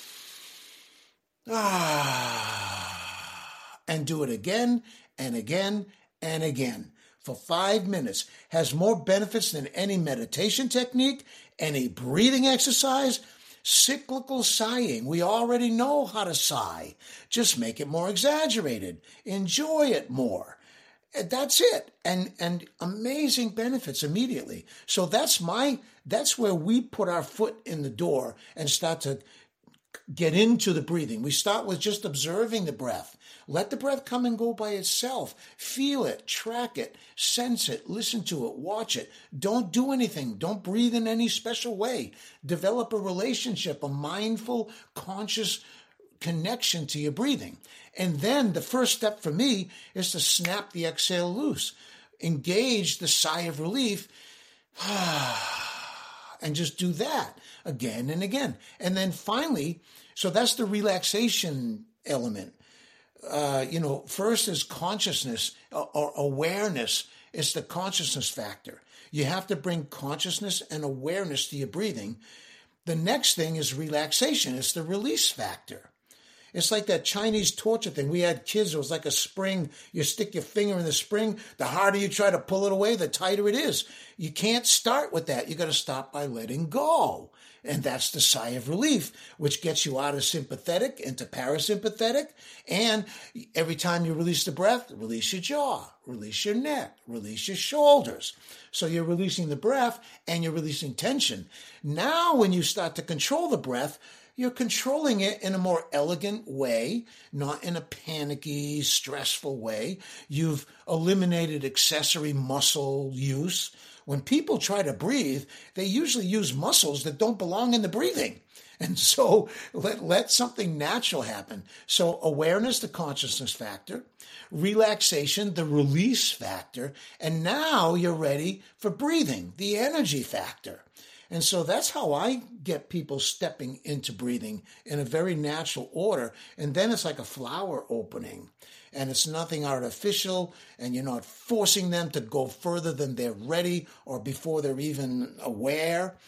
ah, and do it again and again and again for five minutes. Has more benefits than any meditation technique, any breathing exercise. Cyclical sighing. We already know how to sigh. Just make it more exaggerated. Enjoy it more. That's it. And and amazing benefits immediately. So that's my that's where we put our foot in the door and start to get into the breathing. We start with just observing the breath. Let the breath come and go by itself. Feel it, track it, sense it, listen to it, watch it. Don't do anything. Don't breathe in any special way. Develop a relationship, a mindful, conscious connection to your breathing. And then the first step for me is to snap the exhale loose. Engage the sigh of relief and just do that again and again. And then finally, so that's the relaxation element. Uh, you know, first is consciousness or awareness. It's the consciousness factor. You have to bring consciousness and awareness to your breathing. The next thing is relaxation. It's the release factor. It's like that Chinese torture thing. We had kids, it was like a spring. You stick your finger in the spring, the harder you try to pull it away, the tighter it is. You can't start with that. You got to stop by letting go. And that's the sigh of relief, which gets you out of sympathetic into parasympathetic. And every time you release the breath, release your jaw, release your neck, release your shoulders. So you're releasing the breath and you're releasing tension. Now, when you start to control the breath, you're controlling it in a more elegant way, not in a panicky, stressful way. You've eliminated accessory muscle use. When people try to breathe, they usually use muscles that don't belong in the breathing. And so let, let something natural happen. So awareness, the consciousness factor, relaxation, the release factor, and now you're ready for breathing, the energy factor. And so that's how I get people stepping into breathing in a very natural order. And then it's like a flower opening. And it's nothing artificial, and you're not forcing them to go further than they're ready or before they're even aware.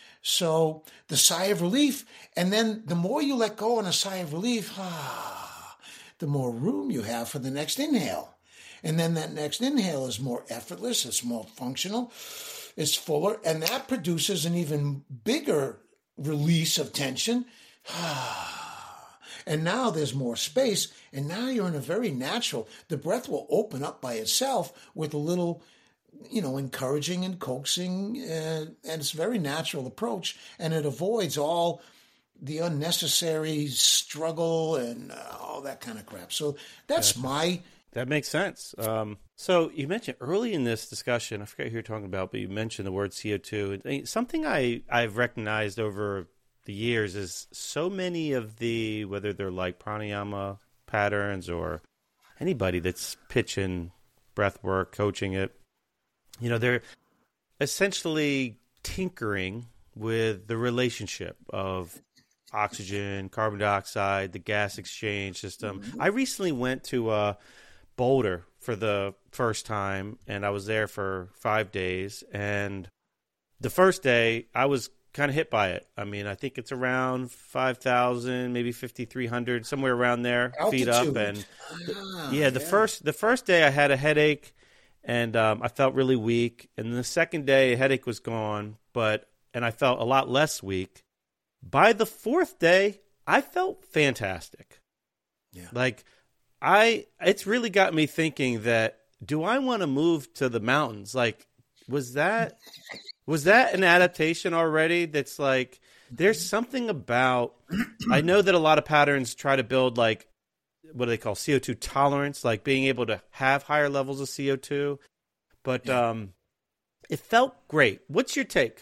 So the sigh of relief, and then the more you let go in a sigh of relief, ah, the more room you have for the next inhale. And then that next inhale is more effortless, it's more functional, it's fuller, and that produces an even bigger release of tension. Ah. And now there's more space, and now you're in a very natural, the breath will open up by itself with a little, you know, encouraging and coaxing, uh, and it's a very natural approach, and it avoids all the unnecessary struggle and uh, all that kind of crap. So that's Gotcha. my... That makes sense. Um, so you mentioned early in this discussion, I forget who you're talking about, but you mentioned the word C O two. Something I, I've recognized over the years is so many of the, whether they're like pranayama patterns or anybody that's pitching breath work, coaching it, you know, they're essentially tinkering with the relationship of oxygen, carbon dioxide, the gas exchange system. Mm-hmm. I recently went to uh, Boulder for the first time, and I was there for five days. And the first day, I was kind of hit by it. I mean, I think it's around five thousand, maybe fifty-three hundred, somewhere around there, altitude. Feet up. And ah, yeah, the yeah. first the first day I had a headache, and um, I felt really weak. And the second day, the headache was gone, but and I felt a lot less weak. By the fourth day, I felt fantastic. Yeah. Like I, it's really got me thinking that, do I want to move to the mountains? Like, was that, was that an adaptation already? That's like, there's something about, I know that a lot of patterns try to build like, what do they call C O two tolerance, like being able to have higher levels of C O two, but yeah. um, it felt great. What's your take?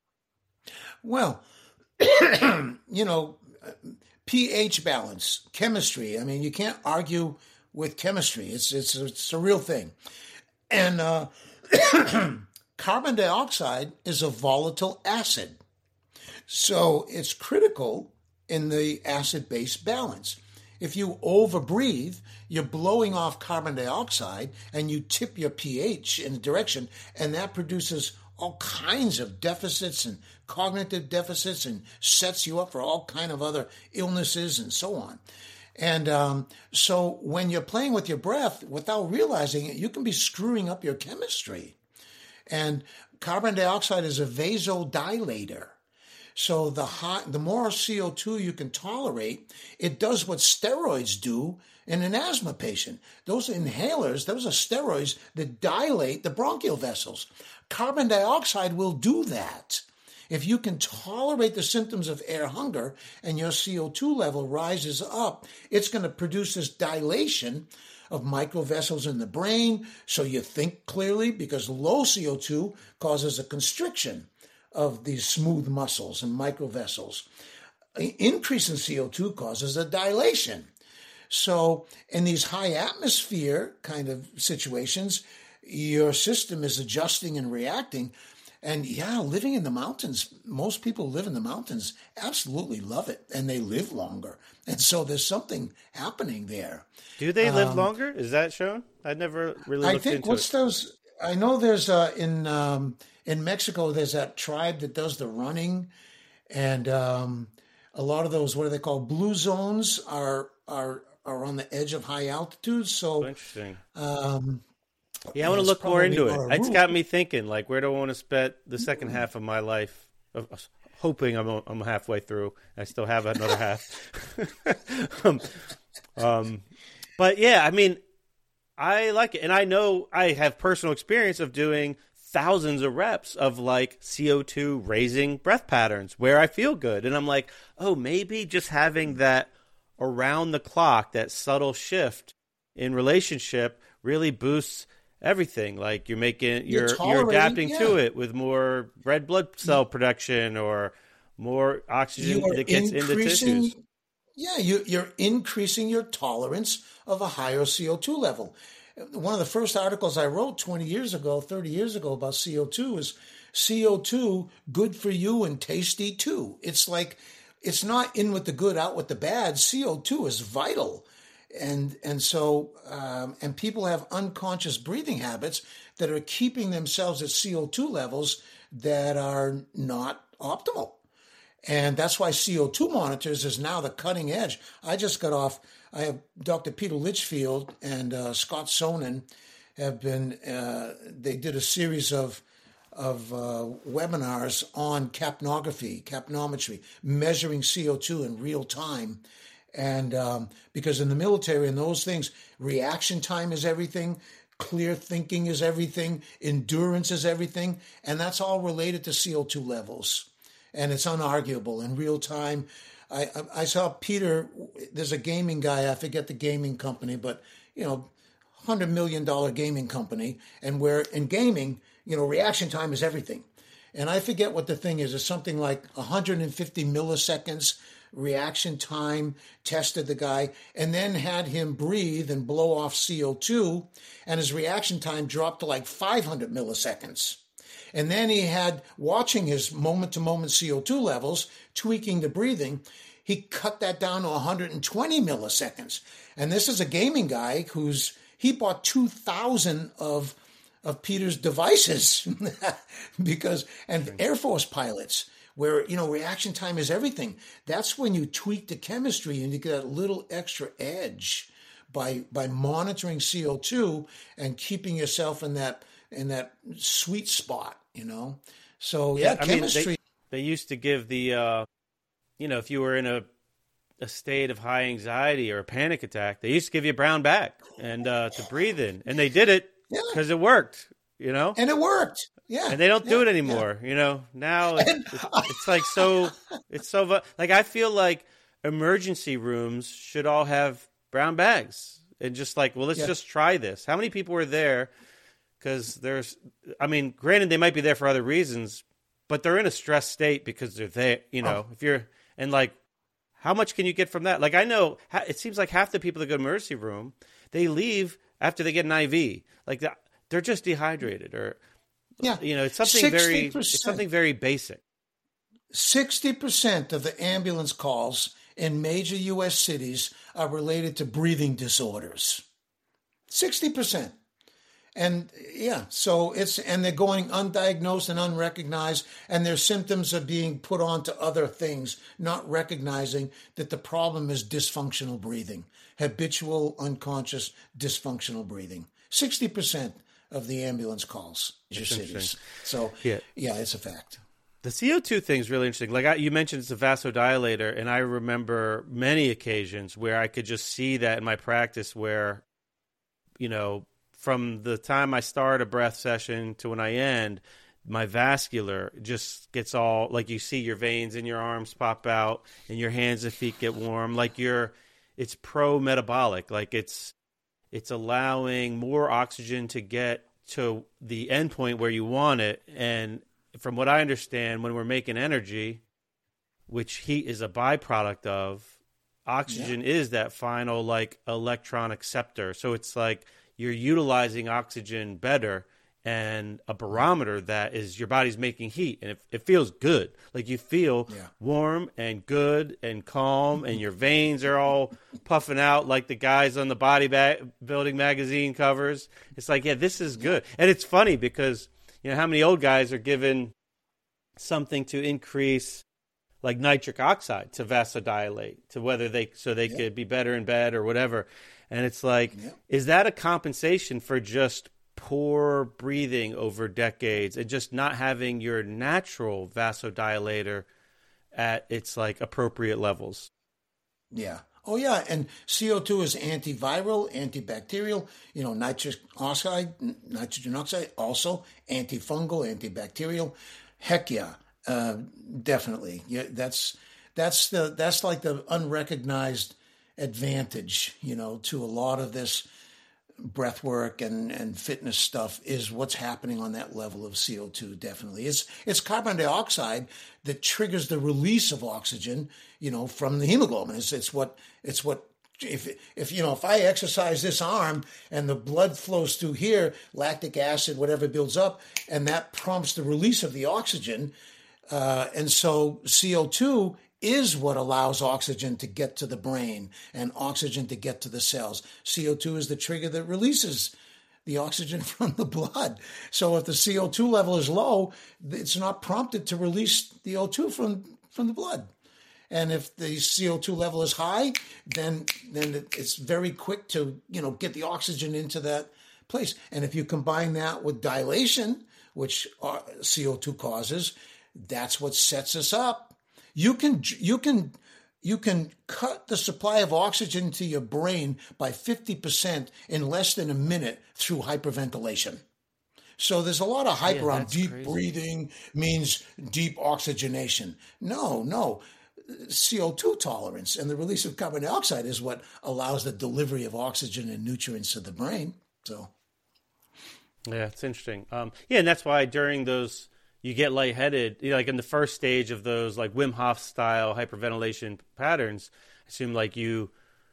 Well, you know, pH balance, chemistry. I mean, you can't argue with chemistry. It's it's it's a real thing. And uh, carbon dioxide is a volatile acid. So it's critical in the acid-base balance. If you overbreathe, you're blowing off carbon dioxide and you tip your pH in a direction, and that produces all kinds of deficits and cognitive deficits and sets you up for all kind of other illnesses and so on. And um, so when you're playing with your breath without realizing it, you can be screwing up your chemistry. And carbon dioxide is a vasodilator. So the hot, the more C O two you can tolerate, it does what steroids do in an asthma patient. Those inhalers, those are steroids that dilate the bronchial vessels. Carbon dioxide will do that. If you can tolerate the symptoms of air hunger and your C O two level rises up, it's going to produce this dilation of microvessels in the brain so you think clearly, because low C O two causes a constriction of these smooth muscles and microvessels. Increase in C O two causes a dilation. So in these high atmosphere kind of situations, your system is adjusting and reacting. And yeah, living in the mountains, most people live in the mountains, absolutely love it, and they live longer. And so there's something happening there. Do they live um, longer? Is that shown? I never really looked I think into what's it. those? I know there's uh, in um, in Mexico, there's that tribe that does the running, and um, a lot of those, what are they called? Blue zones are are are on the edge of high altitudes. So Interesting. um, Yeah, I want to it's look more probably into not a it. It's rule. got me thinking, like, where do I want to spend the second half of my life? Of- of- Hoping I'm I'm halfway through. I still have another half. um, um, but yeah, I mean, I like it, and I know I have personal experience of doing thousands of reps of like C O two raising breath patterns where I feel good, and I'm like, oh, maybe just having that around the clock, that subtle shift in relationship really boosts everything. Like you're making, You're you're you're tolerating, adapting yeah. to it with more red blood cell production or more oxygen You are that gets into increasing, tissues. yeah, you, you're increasing your tolerance of a higher C O two level. One of the first articles I wrote twenty years ago, thirty years ago about C O two is C O two, good for you and tasty too. It's like, it's not in with the good, out with the bad. C O two is vital. And and so um, and people have unconscious breathing habits that are keeping themselves at C O two levels that are not optimal. And that's why C O two monitors is now the cutting edge. I just got off, I have Doctor Peter Litchfield and uh, Scott Sonnen have been, uh, they did a series of of uh, webinars on capnography, capnometry, measuring C O two in real time. And um, because in the military and those things, reaction time is everything, clear thinking is everything, endurance is everything, and that's all related to C O two levels. And it's unarguable in real time. I, I, I saw Peter, there's a gaming guy, I forget the gaming company, but, you know, one hundred million dollars gaming company, and where in gaming, you know, reaction time is everything. And I forget what the thing is. It's something like one hundred fifty milliseconds reaction time, tested the guy, and then had him breathe and blow off C O two, and his reaction time dropped to like five hundred milliseconds. And then he had, watching his moment-to-moment C O two levels, tweaking the breathing, he cut that down to one hundred twenty milliseconds. And this is a gaming guy who's, he bought two thousand of of Peter's devices because, and Air Force pilots, where, you know, reaction time is everything. That's when you tweak the chemistry and you get that little extra edge by by monitoring C O two and keeping yourself in that in that sweet spot, you know. So yeah, I chemistry. mean, they, they used to give the, uh, you know, if you were in a a state of high anxiety or a panic attack, they used to give you a brown bag and uh, to breathe in, and they did it because yeah. it worked, you know. And it worked. Yeah. And they don't yeah, do it anymore, yeah. you know. Now it's, it's, it's like so, it's so, like I feel like emergency rooms should all have brown bags and just like, well, let's yeah. just try this. How many people were there? Because there's, I mean, granted, they might be there for other reasons, but they're in a stressed state because they're there, you know, oh. if you're, and like, how much can you get from that? Like, I know it seems like half the people that go to the emergency room, they leave after they get an I V. Like, they're just dehydrated or, yeah, you know, it's something very, it's something very basic. sixty percent of the ambulance calls in major U S cities are related to breathing disorders. sixty percent. And yeah, so it's, and they're going undiagnosed and unrecognized, and their symptoms are being put on to other things, not recognizing that the problem is dysfunctional breathing, habitual, unconscious, dysfunctional breathing. sixty percent of the ambulance calls in cities. So yeah. yeah, it's a fact. The C O two thing is really interesting. Like I, you mentioned, it's a vasodilator, and I remember many occasions where I could just see that in my practice where, you know, from the time I start a breath session to when I end, my vascular just gets all, like you see your veins in your arms pop out and your hands and feet get warm. Like you're, it's pro-metabolic. Like it's, it's allowing more oxygen to get to the end point where you want it. And from what I understand, when we're making energy, which heat is a byproduct of, oxygen yeah. is that final like electron acceptor. So it's like, you're utilizing oxygen better, and a barometer that is your body's making heat, and it, it feels good. Like you feel yeah. warm and good and calm, and your veins are all puffing out like the guys on the bodybuilding magazine covers. It's like, yeah, this is good. And it's funny because, you know, how many old guys are given something to increase like nitric oxide to vasodilate, to whether they so they Yeah. could be better in bed or whatever. And it's like, Yeah. is that a compensation for just poor breathing over decades and just not having your natural vasodilator at its like appropriate levels? Yeah. Oh, yeah. And C O two is antiviral, antibacterial. You know, nitric oxide, nitrogen oxide, also antifungal, antibacterial. Heck yeah, uh, definitely. Yeah, that's that's the that's like the unrecognized advantage, you know, to a lot of this breath work and, and fitness stuff is what's happening on that level of C O two. Definitely. It's, it's carbon dioxide that triggers the release of oxygen, you know, from the hemoglobin. It's, it's what, it's what, if, if, you know, if I exercise this arm and the blood flows through here, lactic acid, whatever builds up, and that prompts the release of the oxygen. Uh, and so C O two is what allows oxygen to get to the brain and oxygen to get to the cells. C O two is the trigger that releases the oxygen from the blood. So if the C O two level is low, it's not prompted to release the O two from, from the blood. And if the C O two level is high, then then it's very quick to, you know, get the oxygen into that place. And if you combine that with dilation, which C O two causes, that's what sets us up. You can you can you can cut the supply of oxygen to your brain by fifty percent in less than a minute through hyperventilation. So there's a lot of hype Yeah, around that's deep crazy. breathing means deep oxygenation. No, no. C O two tolerance and the release of carbon dioxide is what allows the delivery of oxygen and nutrients to the brain. So, Yeah, it's interesting. Um, yeah, and that's why during those, you get lightheaded, you know, like in the first stage of those like Wim Hof style hyperventilation patterns, I assume like you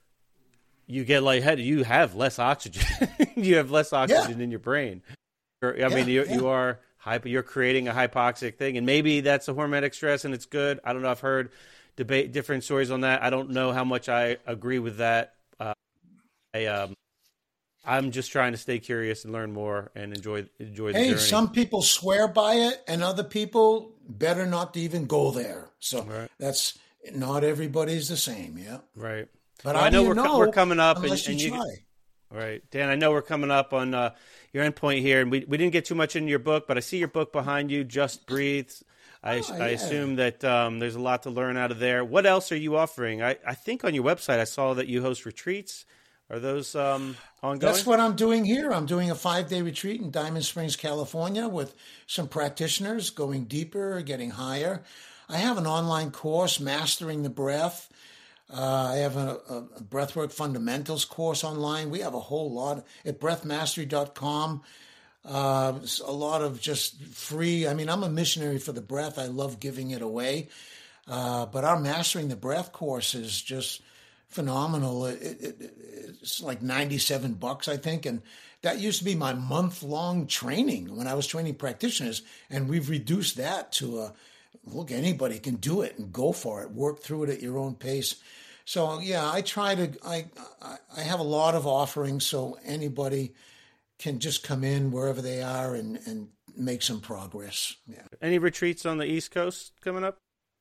you get lightheaded, you have less oxygen. You have less oxygen in your brain. Or, I mean, Yeah, you yeah. you are hypo, you're creating a hypoxic thing, and maybe that's a hormetic stress and it's good. I don't know. I've heard debate different stories on that. I don't know how much I agree with that. Uh, I um I'm just trying to stay curious and learn more and enjoy enjoy the hey, journey. some people swear by it, and other people better not to even go there. So Right. that's not everybody's the same. Yeah, Right. but Well, how I know do you we're co- know we're coming up, and, unless you and you try? right, Dan. I know we're coming up on uh, your endpoint here, and we we didn't get too much into your book, but I see your book behind you, Just Breathe. I, Oh, I yeah. assume that um, there's a lot to learn out of there. What else are you offering? I, I think on your website I saw that you host retreats. Are those um, ongoing? That's what I'm doing here. I'm doing a five-day retreat in Diamond Springs, California, with some practitioners going deeper, getting higher. I have an online course, Mastering the Breath. Uh, I have a, a, a Breathwork Fundamentals course online. We have a whole lot at breath mastery dot com. Uh, a lot of just free. I mean, I'm a missionary for the breath. I love giving it away. Uh, but our Mastering the Breath course is just phenomenal. It, it, it, it's like ninety-seven bucks, I think. And that used to be my month long training when I was training practitioners. And we've reduced that to a look, anybody can do it and go for it. Work through it at your own pace. So, yeah, I try to, I, I, I have a lot of offerings so anybody can just come in wherever they are and, and make some progress. Yeah. Any retreats on the East Coast coming up?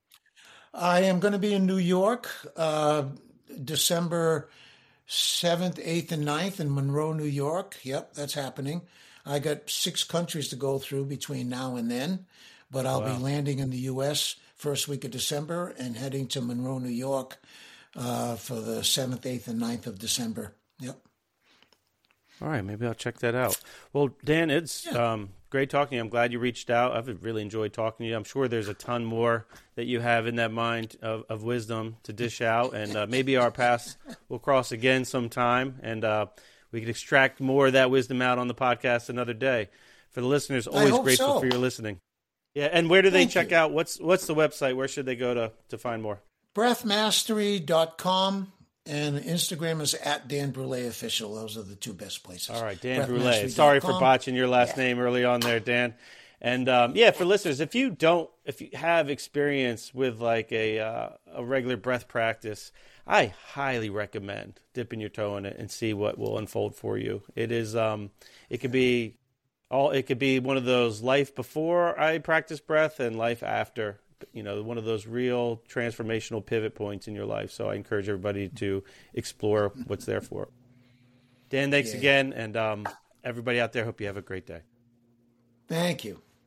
I am going to be in New York, uh, December seventh, eighth, and ninth in Monroe, New York. Yep, that's happening. I got six countries to go through between now and then, but I'll Wow. be landing in the U S first week of December and heading to Monroe, New York uh, for the seventh, eighth, and ninth of December. Yep. All right, maybe I'll check that out. Well, Dan, it's Yeah. um, great talking. I'm glad you reached out. I've really enjoyed talking to you. I'm sure there's a ton more that you have in that mind of, of wisdom to dish out, and uh, maybe our paths will cross again sometime, and uh, we can extract more of that wisdom out on the podcast another day. For the listeners, always hope grateful so. for your listening. Yeah, and where do they Thank check you. out? What's what's the website? Where should they go to to find more? breath mastery dot com and Instagram is at Dan Brule Official. Those are the two best places. All right, Dan breath Brule. mastery dot Sorry for com. botching your last Yeah. name early on there, Dan. And um, yeah, for listeners, if you don't, if you have experience with like a uh, a regular breath practice, I highly recommend dipping your toe in it and see what will unfold for you. It is, um, it could be all, it could be one of those life before I practice breath and life after you know, one of those real transformational pivot points in your life. So I encourage everybody to explore what's there for it. Dan, thanks Yeah. again. And um, everybody out there, hope you have a great day. Thank you.